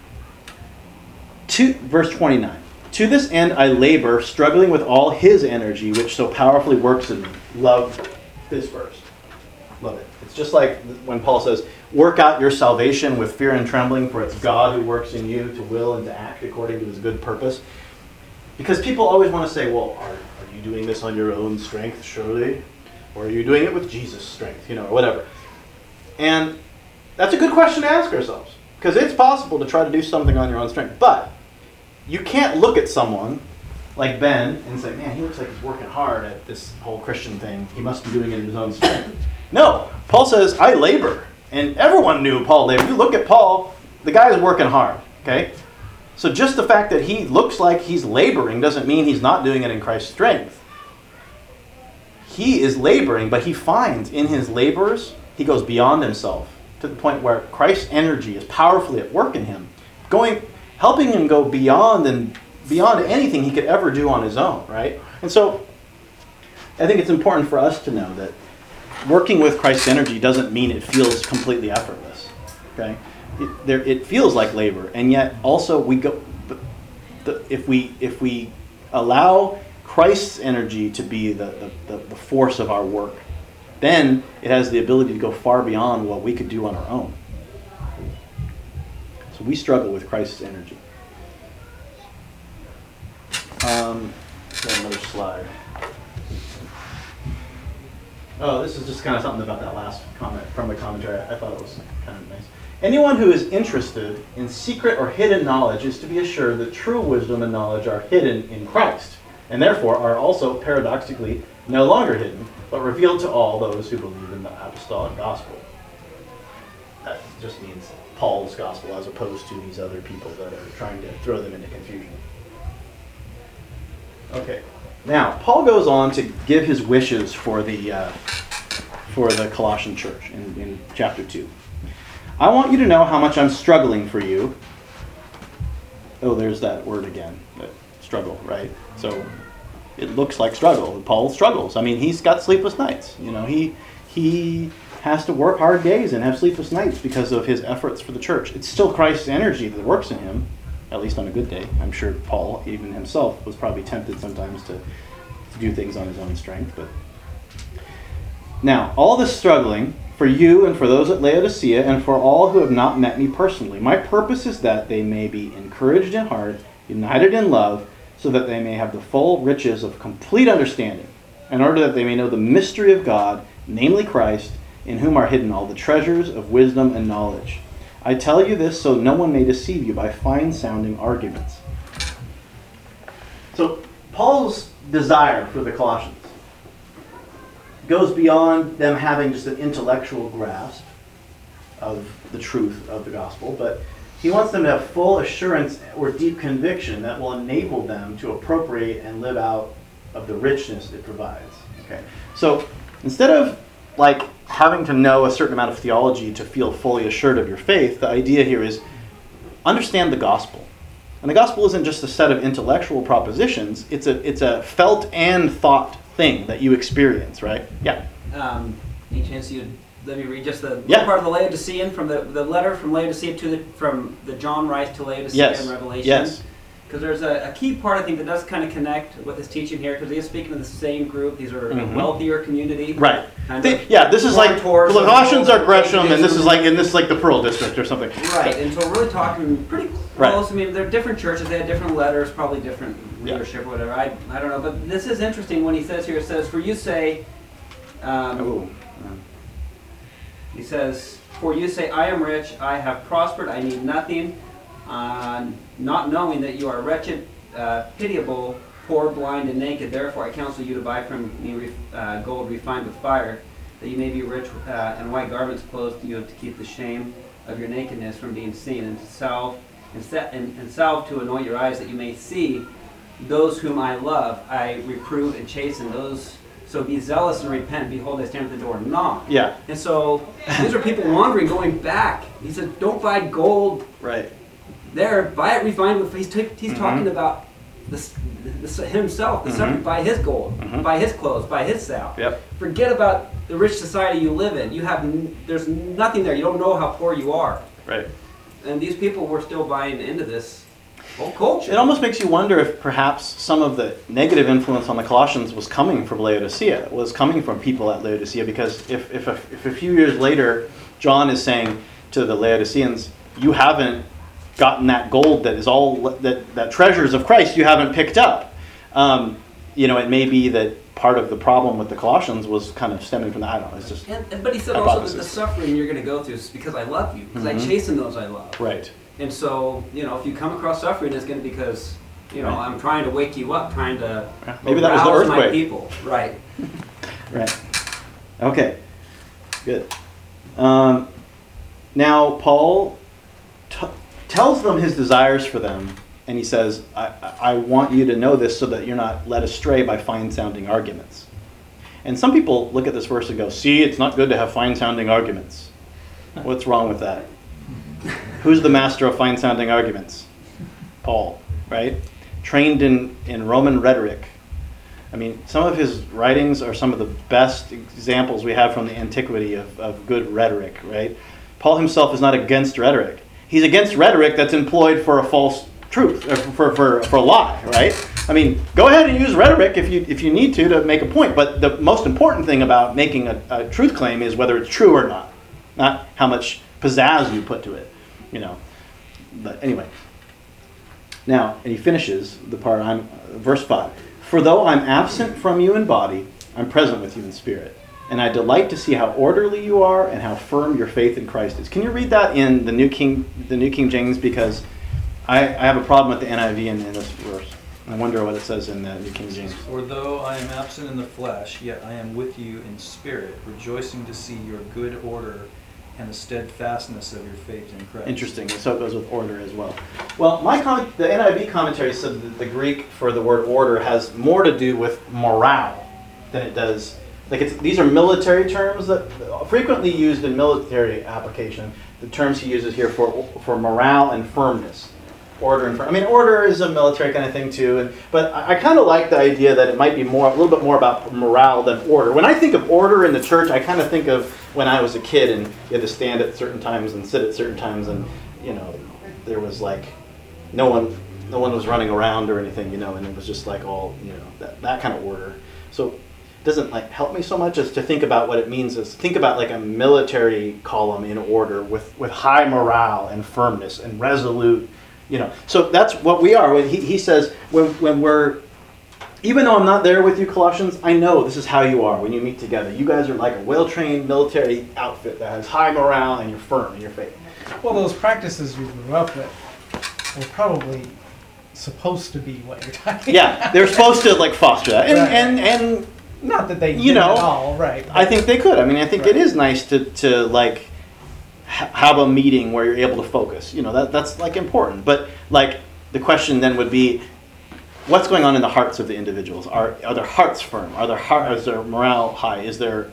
Verse 29. To this end I labor, struggling with all his energy, which so powerfully works in me. Love this verse. Love it. It's just like when Paul says, work out your salvation with fear and trembling, for it's God who works in you to will and to act according to his good purpose. Because people always want to say, well, are you doing this on your own strength, surely? Or are you doing it with Jesus' strength, or whatever? And that's a good question to ask ourselves. Because it's possible to try to do something on your own strength. But you can't look at someone like Ben and say, man, he looks like he's working hard at this whole Christian thing. He must be doing it in his own strength. No, Paul says, I labor. And everyone knew Paul labored. You look at Paul, the guy is working hard, okay? So just the fact that he looks like he's laboring doesn't mean he's not doing it in Christ's strength. He is laboring, but he finds in his labors, he goes beyond himself to the point where Christ's energy is powerfully at work in him, helping him go beyond anything he could ever do on his own, right? And so I think it's important for us to know that working with Christ's energy doesn't mean it feels completely effortless, okay? It feels like labor, and yet also if we allow Christ's energy to be the force of our work, then it has the ability to go far beyond what we could do on our own. So we struggle with Christ's energy. Got another slide. Oh, this is just kind of something about that last comment from the commentary. I thought it was kind of nice. Anyone who is interested in secret or hidden knowledge is to be assured that true wisdom and knowledge are hidden in Christ, and therefore are also paradoxically no longer hidden, but revealed to all those who believe in the apostolic gospel. That just means Paul's gospel as opposed to these other people that are trying to throw them into confusion. Okay. Now, Paul goes on to give his wishes for the Colossian church in chapter 2. I want you to know how much I'm struggling for you. Oh, there's that word again, that struggle, right? So it looks like struggle. Paul struggles. I mean, he's got sleepless nights. You know, he has to work hard days and have sleepless nights because of his efforts for the church. It's still Christ's energy that works in him, at least on a good day. I'm sure Paul, even himself, was probably tempted sometimes to do things on his own strength. But now, all this struggling for you and for those at Laodicea and for all who have not met me personally, my purpose is that they may be encouraged in heart, united in love, so that they may have the full riches of complete understanding, in order that they may know the mystery of God, namely Christ, in whom are hidden all the treasures of wisdom and knowledge. I tell you this so no one may deceive you by fine-sounding arguments. So Paul's desire for the Colossians goes beyond them having just an intellectual grasp of the truth of the gospel, but he wants them to have full assurance or deep conviction that will enable them to appropriate and live out of the richness it provides. Okay, so instead of like having to know a certain amount of theology to feel fully assured of your faith, the idea here is understand the gospel. And the gospel isn't just a set of intellectual propositions, it's a felt and thought thing that you experience, right? Yeah. Any chance you'd let me read just the Yeah. part of the Laodicean from the letter from Laodicea from the John writes to Laodicea Yes. in Revelation? Yes. Because there's a key part I think that does kind of connect with his teaching here, because he is speaking to the same group. These are a wealthier community. Right. Kind They, of yeah, this is like towards Colossians the- are Gresham, and this is like the Pearl District or something. Right, and so we're really talking pretty Right. close. I mean, they're different churches. They had different letters, probably different Yeah. leadership or whatever. I don't know. But this is interesting when he says here, it says, for you say, Oh. he says, for you say, I am rich, I have prospered, I need nothing, not knowing that you are wretched, pitiable, poor, blind, and naked. Therefore I counsel you to buy from me gold refined with fire, that you may be rich, and white garments clothed you to keep the shame of your nakedness from being seen, and salve to anoint your eyes, that you may see those whom I love. I reprove and chasten those. So be zealous and repent. Behold, I stand at the door and knock. Yeah. And so these are people wandering, going back. He said, don't buy gold Right. there. Buy it refined with. He's talking about himself, the subject. Buy his gold, buy his clothes, buy his salve. Yep. Forget about the rich society you live in. There's nothing there. You don't know how poor you are. Right. And these people were still buying into this whole culture. It almost makes you wonder if perhaps some of the negative influence on the Colossians was coming from Laodicea, was coming from people at Laodicea, because if a few years later John is saying to the Laodiceans, you haven't gotten that gold that is all that treasures of Christ you haven't picked up. It may be that part of the problem with the Colossians was kind of stemming from that. I don't know. It's just But he said also that the hypothesis. suffering you're going to go through is because I love you, because I chasten those I love. Right. And so, if you come across suffering, it's going to be because, Right. I'm trying to wake you up, trying to Maybe that was the arouse my earthquake. people. Right. Right. Okay. Good. Now Paul tells them his desires for them And he says, I want you to know this so that you're not led astray by fine-sounding arguments. And some people look at this verse and go, see, it's not good to have fine-sounding arguments. What's wrong with that? Who's the master of fine-sounding arguments? Paul, right? Trained in Roman rhetoric. I mean, some of his writings are some of the best examples we have from the antiquity of good rhetoric, right? Paul himself is not against rhetoric. He's against rhetoric that's employed for a false truth, or for a lie, right? I mean, go ahead and use rhetoric if you need to make a point, but the most important thing about making a truth claim is whether it's true or not how much pizzazz you put to it, you know. But anyway. Now, and he finishes the part, verse 5. For though I'm absent from you in body, I'm present with you in spirit. And I delight to see how orderly you are and how firm your faith in Christ is. Can you read that in the New King James? Because I have a problem with the NIV in this verse. I wonder what it says in the New King James. For though I am absent in the flesh, yet I am with you in spirit, rejoicing to see your good order and the steadfastness of your faith in Christ. Interesting. So it goes with order as well. Well, the NIV commentary said that the Greek for the word order has more to do with morale than it does. These are military terms that are frequently used in military application. The terms he uses here for morale and firmness. Order and order is a military kind of thing too. But I kind of like the idea that it might be a little bit more about morale than order. When I think of order in the church, I kind of think of when I was a kid and you had to stand at certain times and sit at certain times, and there was like no one was running around or anything, and it was just like all that kind of order. So it doesn't help me so much as to think about what it means is think about like a military column in order with high morale and firmness and resolute. So that's what we are. When he says, when we're, even though I'm not there with you, Colossians, I know this is how you are when you meet together. You guys are like a well-trained military outfit that has high morale and you're firm in your faith. Well, those practices you grew up with were probably supposed to be what you're talking about. Yeah, they're supposed to foster that. Right. And not that they did at all, right. I think they could. I think it is nice to have a meeting where you're able to focus. That's important. But the question then would be, what's going on in the hearts of the individuals? Are their hearts firm? Is their morale high?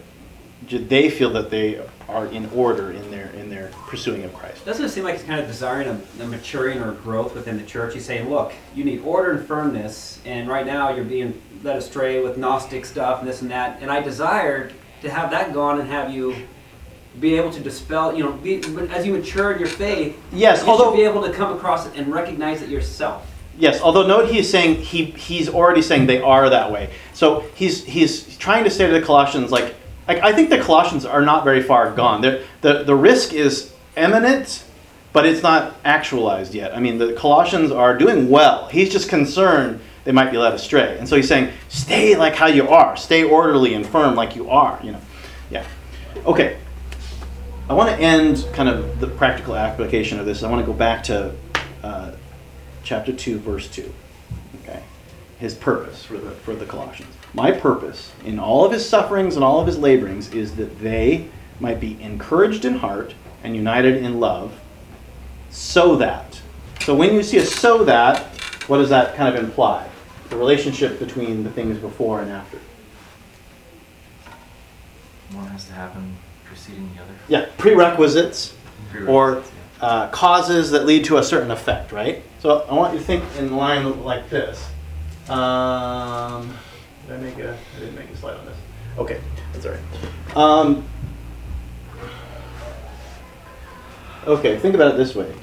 Do they feel that they are in order in their pursuing of Christ? Doesn't it seem like he's kind of desiring a maturing or growth within the church? He's saying, look, you need order and firmness, and right now you're being led astray with Gnostic stuff and this and that, and I desire to have that gone and have you be able to dispel, as you mature in your faith, yes, you should be able to come across it and recognize it yourself. Yes, although note he's saying he's already saying they are that way. So he's trying to say to the Colossians, I think the Colossians are not very far gone. The risk is imminent, but it's not actualized yet. The Colossians are doing well. He's just concerned they might be led astray. And so he's saying, stay like how you are. Stay orderly and firm like you are. Yeah. Okay. I want to end kind of the practical application of this. I want to go back to chapter 2, verse 2. Okay, his purpose for the Colossians. My purpose in all of his sufferings and all of his laborings is that they might be encouraged in heart and united in love, so that. So when you see a "so that," what does that kind of imply? The relationship between the things before and after. One has to happen preceding the other. Yeah, prerequisites. Or yeah. causes that lead to a certain effect, right? So I want you to think in line like this. I didn't make a slide on this. Okay, that's all right. Okay, think about it this way.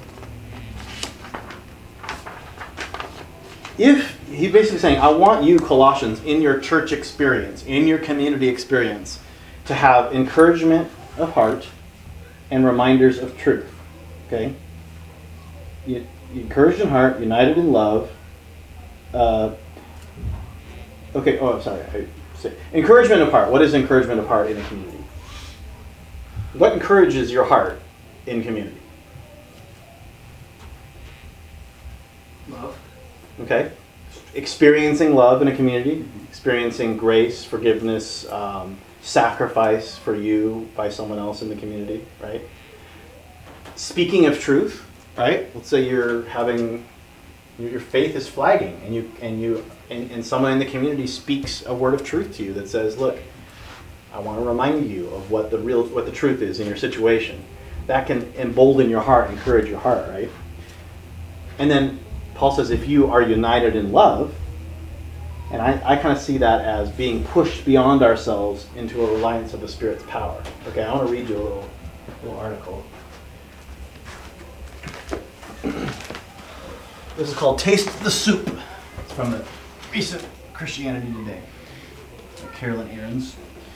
If he's basically saying, I want you, Colossians, in your church experience, in your community experience, to have encouragement of heart and reminders of truth. Okay? Encouraged in heart, united in love. Encouragement of heart. What is encouragement of heart in a community? What encourages your heart in community? Love. Okay? Experiencing love in a community, experiencing grace, forgiveness, sacrifice for you by someone else in the community, right? Speaking of truth, right? Let's say you're having, Your faith is flagging, and someone in the community speaks a word of truth to you that says, "Look, I want to remind you of what the truth is in your situation." That can embolden your heart, encourage your heart, right? And then Paul says, if you are united in love, and I kind of see that as being pushed beyond ourselves into a reliance of the Spirit's power. Okay, I want to read you a little article. This is called Taste the Soup. It's from the recent Christianity Today by Carolyn Ahrens.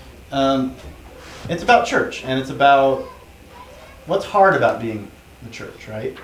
It's about church, and it's about what's hard about being the church, right?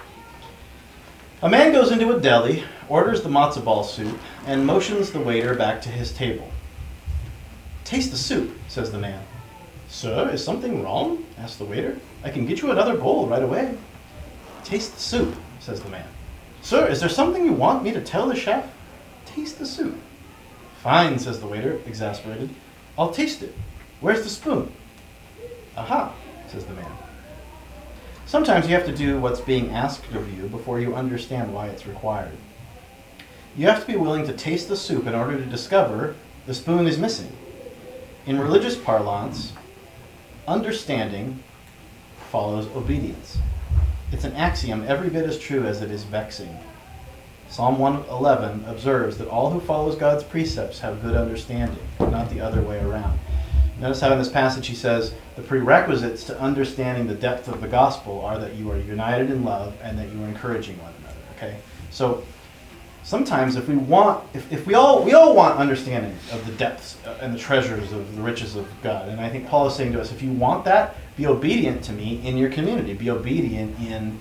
A man goes into a deli, orders the matzo ball soup, and motions the waiter back to his table. "Taste the soup," says the man. "Sir, is something wrong?" asks the waiter. "I can get you another bowl right away." "Taste the soup," says the man. "Sir, is there something you want me to tell the chef?" "Taste the soup." "Fine," says the waiter, exasperated. "I'll taste it. Where's the spoon?" "Aha," says the man. Sometimes you have to do what's being asked of you before you understand why it's required. You have to be willing to taste the soup in order to discover the spoon is missing. In religious parlance, understanding follows obedience. It's an axiom every bit as true as it is vexing. Psalm 111 observes that all who follows God's precepts have good understanding, not the other way around. Notice how in this passage he says, the prerequisites to understanding the depth of the gospel are that you are united in love and that you are encouraging one another. Okay? So sometimes if we all want understanding of the depths and the treasures of the riches of God. And I think Paul is saying to us, if you want that, be obedient to me in your community. Be obedient in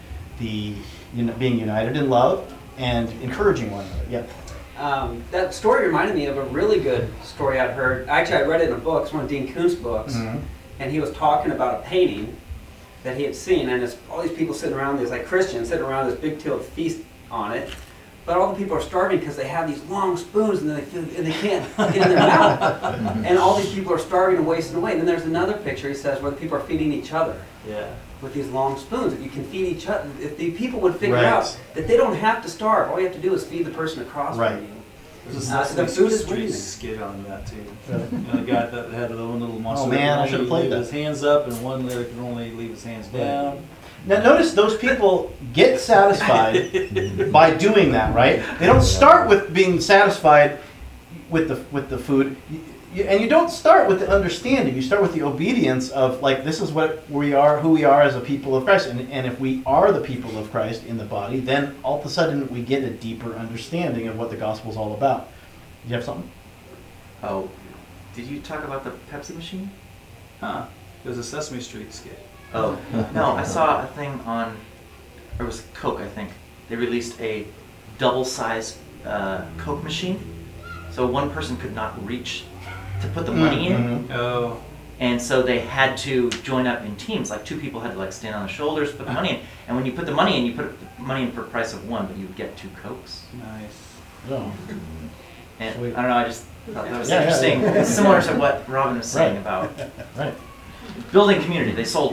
being united in love and encouraging one another. Yeah. That story reminded me of a really good story I'd heard. Actually, I read it in a book. It's one of Dean Koontz books. Mm-hmm. And he was talking about a painting that he had seen. And it's all these people sitting around, there's like Christians sitting around this big table feast on it. But all the people are starving because they have these long spoons and they can't get in their mouth. And all these people are starving and wasting away. And then there's another picture, he says, where the people are feeding each other. Yeah. With these long spoons. If you can feed each other, if the people would figure Right. out that they don't have to starve, all you have to do is feed the person across Right. from you. There's a The Sesame food is Street winning. skit on that too. Really? You know, the guy that had the one little monster Oh, man, that I could should've only played leave that. his hands up and one that could only leave his hands down. Now notice those people get satisfied by doing that, right? They don't start with being satisfied with the food, and you don't start with the understanding. You start with the obedience of, like, this is what we are, who we are as a people of Christ, and if we are the people of Christ in the body, then all of a sudden we get a deeper understanding of what the gospel is all about. Do you have something? Oh, did you talk about the Pepsi machine? Huh. There's a Sesame Street skit. Oh, no, I saw a thing on, or it was Coke, I think. They released a double-size Coke machine, so one person could not reach to put the money in, Mhm. Oh. and so they had to join up in teams. Like 2 people had to like stand on the shoulders, put the money in, and when you put the money in, you put the money in for the price of 1, but you would get 2 Cokes. Nice. Oh. And Sweet. I don't know, I just thought that was Yeah, yeah, interesting. yeah. Similar to what Robin was saying Right. about Right. building community. They sold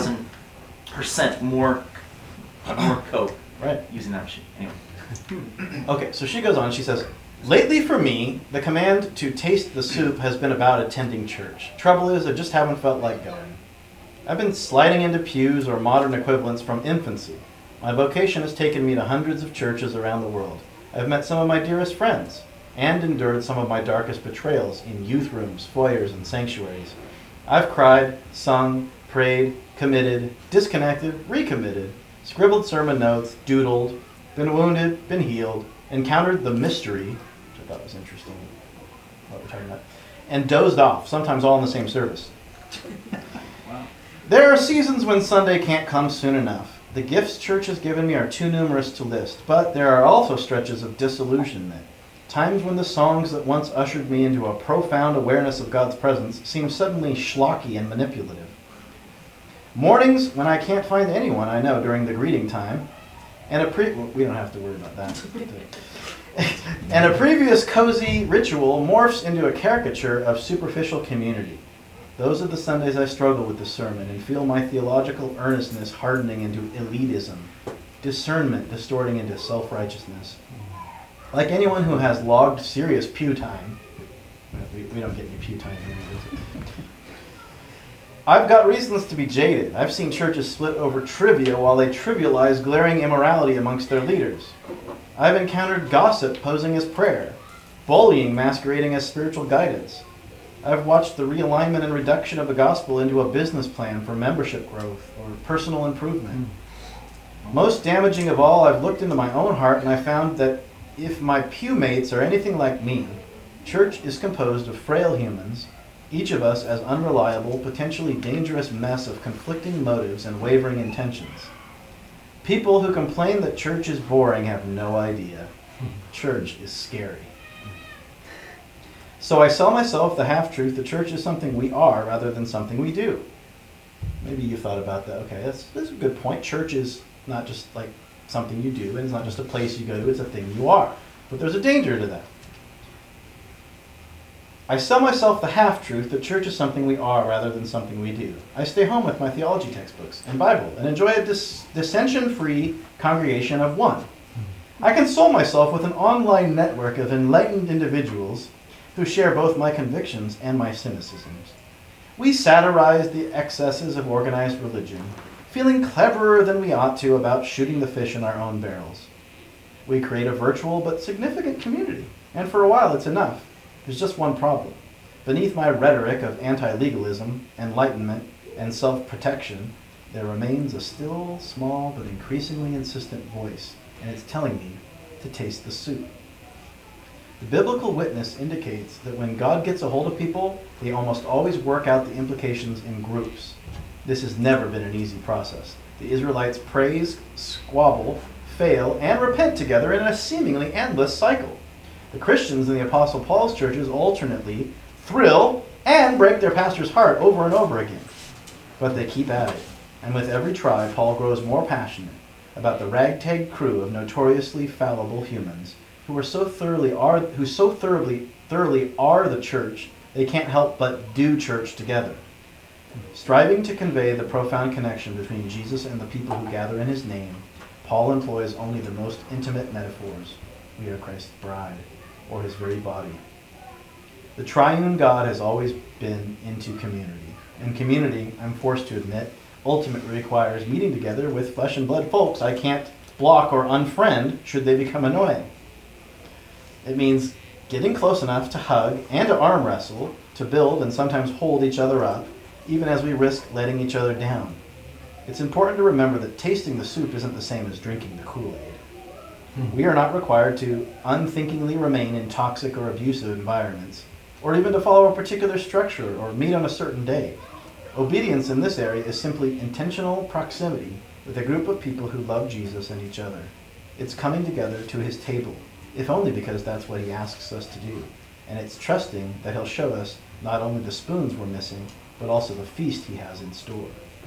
1,000% more Coke Right. using that machine. Anyway. Okay, so she goes on, she says, lately for me, the command to taste the soup has been about attending church. Trouble is, I just haven't felt like going. I've been sliding into pews or modern equivalents from infancy. My vocation has taken me to hundreds of churches around the world. I've met some of my dearest friends and endured some of my darkest betrayals in youth rooms, foyers, and sanctuaries. I've cried, sung, prayed, committed, disconnected, recommitted, scribbled sermon notes, doodled, been wounded, been healed, encountered the mystery, which I thought was interesting, what we're talking about, and dozed off, sometimes all in the same service. Wow. There are seasons when Sunday can't come soon enough. The gifts church has given me are too numerous to list, but there are also stretches of disillusionment. Times when the songs that once ushered me into a profound awareness of God's presence seem suddenly schlocky and manipulative. Mornings when I can't find anyone I know during the greeting time, and we don't have to worry about that. And a previous cozy ritual morphs into a caricature of superficial community. Those are the Sundays I struggle with the sermon and feel my theological earnestness hardening into elitism, discernment distorting into self-righteousness. Like anyone who has logged serious pew time, we don't get any pew time here, do we? I've got reasons to be jaded. I've seen churches split over trivia while they trivialize glaring immorality amongst their leaders. I've encountered gossip posing as prayer, bullying masquerading as spiritual guidance. I've watched the realignment and reduction of the gospel into a business plan for membership growth or personal improvement. Most damaging of all, I've looked into my own heart and I found that if my pew mates are anything like me, church is composed of frail humans, each of us as unreliable, potentially dangerous mess of conflicting motives and wavering intentions. People who complain that church is boring have no idea. Church is scary. So I sell myself the half-truth that church is something we are rather than something we do. Maybe you thought about that. Okay, that's a good point. Church is not just like something you do, and it's not just a place you go to, it's a thing you are. But there's a danger to that. I sell myself the half-truth that church is something we are rather than something we do. I stay home with my theology textbooks and Bible and enjoy a dissension-free congregation of one. I console myself with an online network of enlightened individuals who share both my convictions and my cynicisms. We satirize the excesses of organized religion, feeling cleverer than we ought to about shooting the fish in our own barrels. We create a virtual but significant community, and for a while it's enough. There's just one problem. Beneath my rhetoric of anti-legalism, enlightenment, and self-protection, there remains a still, small, but increasingly insistent voice, and it's telling me to taste the soup. The biblical witness indicates that when God gets a hold of people, they almost always work out the implications in groups. This has never been an easy process. The Israelites praise, squabble, fail, and repent together in a seemingly endless cycle. The Christians in the Apostle Paul's churches alternately thrill and break their pastor's heart over and over again. But they keep at it. And with every try, Paul grows more passionate about the ragtag crew of notoriously fallible humans who so thoroughly are the church, they can't help but do church together. Striving to convey the profound connection between Jesus and the people who gather in his name, Paul employs only the most intimate metaphors. We are Christ's bride, or his very body. The triune God has always been into community. And community, I'm forced to admit, ultimately requires meeting together with flesh and blood folks I can't block or unfriend should they become annoying. It means getting close enough to hug and to arm wrestle, to build and sometimes hold each other up, even as we risk letting each other down. It's important to remember that tasting the soup isn't the same as drinking the Kool-Aid. We are not required to unthinkingly remain in toxic or abusive environments, or even to follow a particular structure or meet on a certain day. Obedience in this area is simply intentional proximity with a group of people who love Jesus and each other. It's coming together to his table, if only because that's what he asks us to do. And it's trusting that he'll show us not only the spoons we're missing, but also the feast he has in store.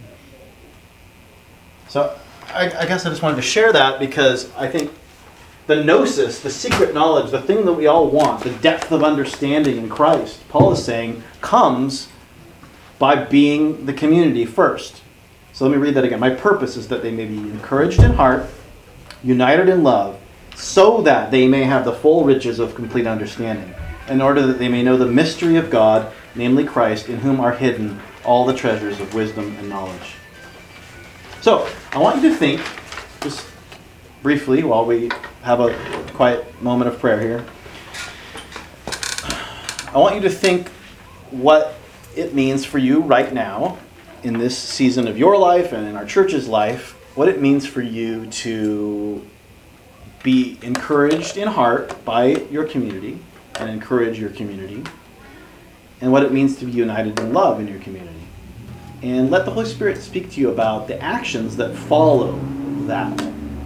So I guess I just wanted to share that because I think the gnosis, the secret knowledge, the thing that we all want, the depth of understanding in Christ, Paul is saying, comes by being the community first. So let me read that again. My purpose is that they may be encouraged in heart, united in love, so that they may have the full riches of complete understanding, in order that they may know the mystery of God, namely Christ, in whom are hidden all the treasures of wisdom and knowledge. So, I want you to think, just briefly, while we have a quiet moment of prayer here, I want you to think what it means for you right now, in this season of your life and in our church's life, what it means for you to be encouraged in heart by your community and encourage your community, and what it means to be united in love in your community. And let the Holy Spirit speak to you about the actions that follow that,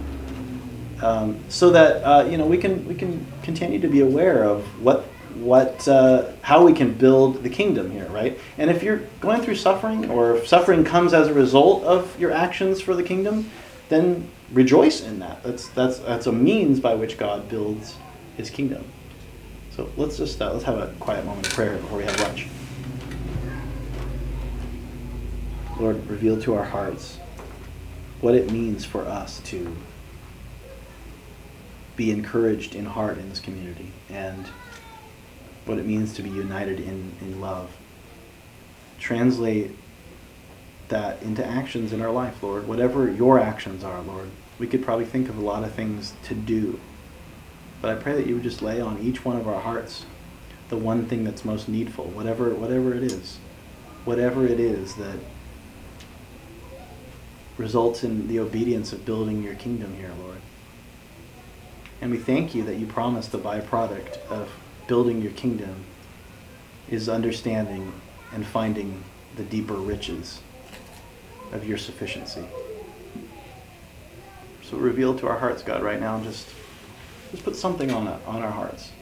so that we can continue to be aware of how we can build the kingdom here, right? And if you're going through suffering, or if suffering comes as a result of your actions for the kingdom, then rejoice in that. That's a means by which God builds his kingdom. So let's just let's have a quiet moment of prayer before we have lunch. Lord, reveal to our hearts what it means for us to be encouraged in heart in this community, and what it means to be united in love. Translate that into actions in our life, Lord. Whatever your actions are, Lord. We could probably think of a lot of things to do, but I pray that you would just lay on each one of our hearts the one thing that's most needful, whatever it is. Whatever it is that results in the obedience of building your kingdom here, Lord. And we thank you that you promise the byproduct of building your kingdom is understanding and finding the deeper riches of your sufficiency. So reveal to our hearts, God, right now, and just put something on our hearts.